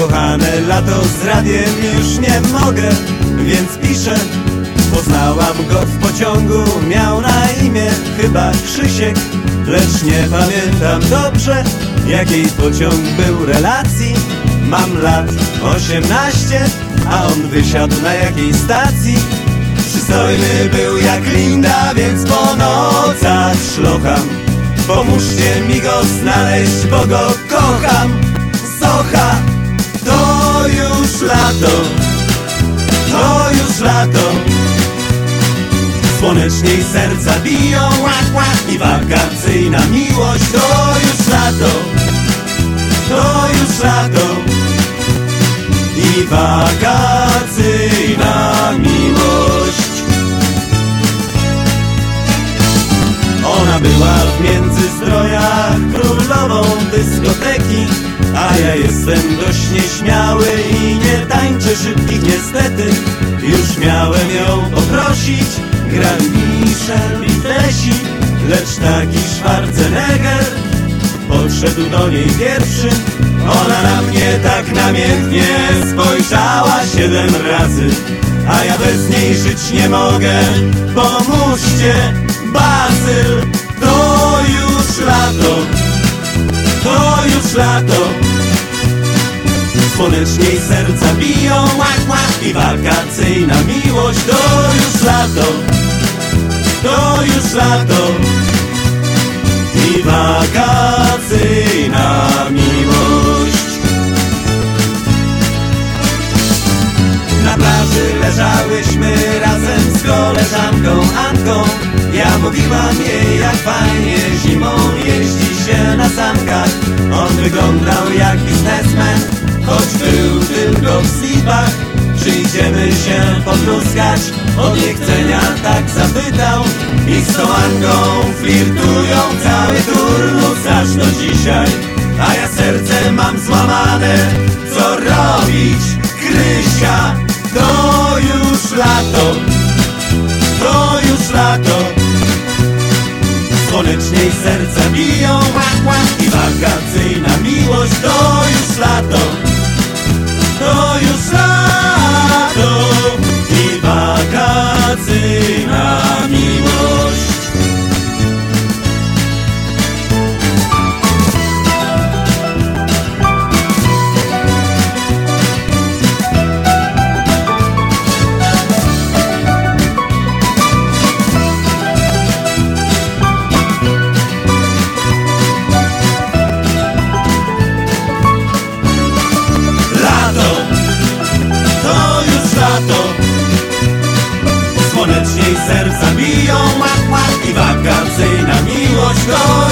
Kochane lato, z radiem już nie mogę, więc piszę. Poznałam go w pociągu, miał na imię chyba Krzysiek, lecz nie pamiętam dobrze, jakiej pociąg był relacji. Mam lat 18, a on wysiadł na jakiej stacji. Przystojny był jak Linda, więc po nocach szlocham. Pomóżcie mi go znaleźć, bo go kocham. Zocha, to już lato, to już lato. Słoneczniej serca biją, i wakacyjna miłość. To już lato, to już lato. I wakacyjna miłość. Ona była w Międzyzdrojach królową dyskoteki, a ja jestem dość nieśmiały i nie tańczę szybkich niestety. Już miałem ją poprosić, grał Michel i Tesi, lecz taki Schwarzenegger podszedł do niej pierwszy. Ona na mnie tak namiętnie spojrzała 7 razy, a ja bez niej żyć nie mogę. Pomóżcie, Bazyl, to już lato, to już lato. Słoneczniej serca biją, i wakacyjna miłość. To już lato, to już lato. I wakacyjna miłość. Na plaży leżałyśmy razem z koleżanką Anką. Ja mówiłam jej, jak fajnie zimą jeździ się na sankach. On wyglądał jak biznesmen, choć był tylko w slipach. Przyjdziemy się podluskać, od niechcenia tak zapytał. I z tą Anką flirtują cały turnus aż do dzisiaj. A ja serce mam złamane, co robić, Krysia? To już lato, to już lato. Słoneczniej serca biją, i wakacyjna miłość. To już lato, to już lato. I wakacyjna miłość. Słoneczniej serca biją, i wakacyjna miłość. To